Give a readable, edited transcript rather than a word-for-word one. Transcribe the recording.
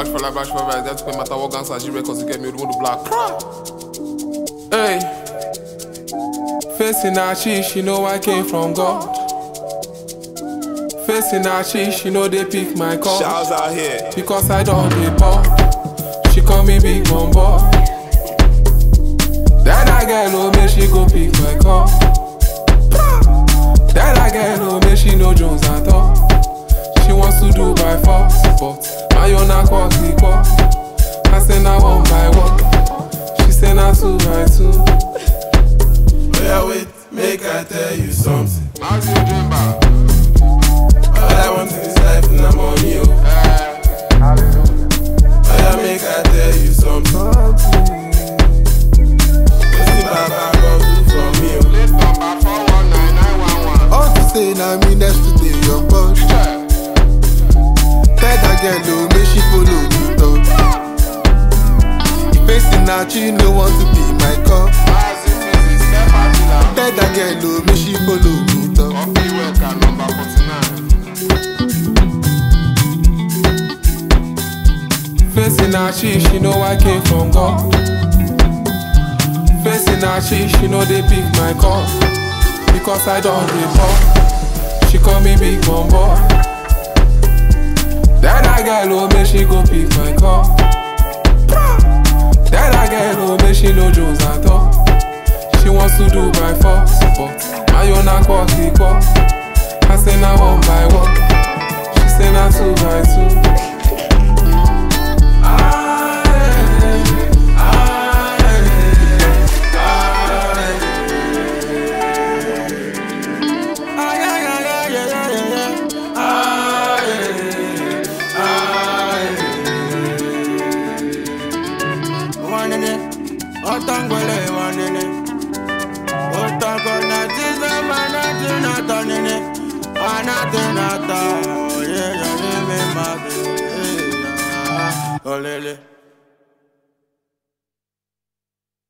Bash for life, bash for life. That's pay matter what guns G records to get me with the black. Hey, facing her she know I came from God. Facing her she know they pick my call. Shouts out here. Because I don't dey pop. She call me big bum boy. That girl oh make she go pick my call. That girl oh make she no Jones at all. She wants to do by force, but my own a quack equal. I say now 1 by 1. She say now 2 by 2. Oh yeah, wait, make I tell you something. How's your dream back? All I want in this life is I'm on you. Oh yeah, make I tell you something. What's the Baba go do for me? Late Papa 4199111. All to say now me next to the young boss. Tell that girl oh make she follow me talk. Facing her she no want to be my cup. Tell that girl oh make she follow me talk. Coffee worker number 49. Facing her she know I came from God. Facing her she know they pick my call. Because I don't report. She call me big bum boy. That girl oh make she go pick my call. That girl oh make she no Jones at all. She wants to do by force, but my own a quack equal. I say now 1 by 1. She say now 2 by 2. Otangole wanene, otangona tiza manati natanene, manati nata, yeah, yeah, me made, yeah, olele.